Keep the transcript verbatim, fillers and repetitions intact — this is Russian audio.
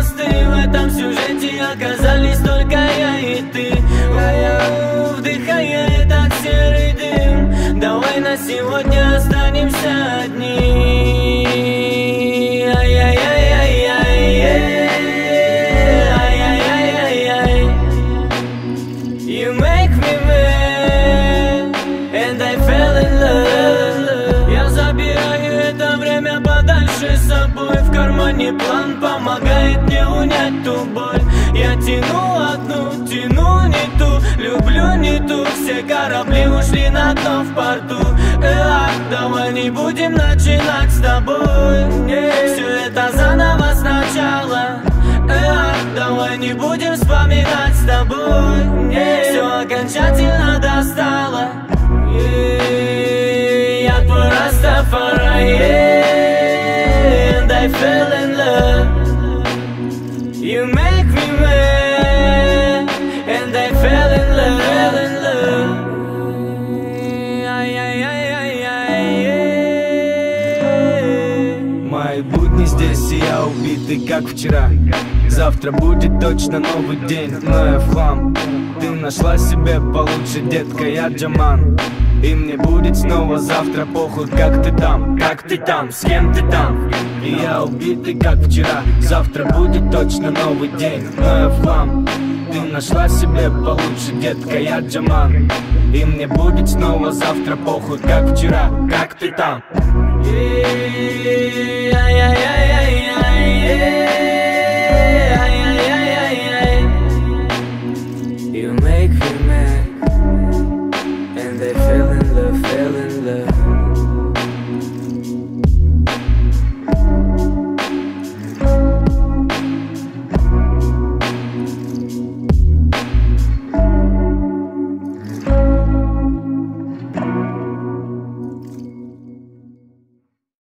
мосты. В этом сюжете оказались только я и ты. У-у-у, вдыхая этот серый дым, давай на сегодня останемся одни. You make me mad, and I fell in love. Я забираю это время подальше с собой. В кармане план помогает мне унять ту боль. Я тяну одну, тяну не ту, люблю не ту. Все корабли ушли на дно в порту. Эх, давай не будем начинать с тобой. Все это заново сначала. Эх, давай не будем вспоминать с тобой. Все окончательно достало. Я твой Растафари, and I fell in love. You make me mad, and I fell in love, in love. Мои будни здесь, и я убитый, как вчера. Завтра будет точно новый день, но я в хлам. Ты нашла себе получше, детка, я Джаман. И мне будет снова завтра похуй, как ты там, как ты там, с кем ты там. И я убитый, как вчера. Завтра будет точно новый день, но я в хлам. Ты нашла себе получше, детка, я Джаман. И мне будет снова завтра похуй, как вчера, как ты там. You make me mad.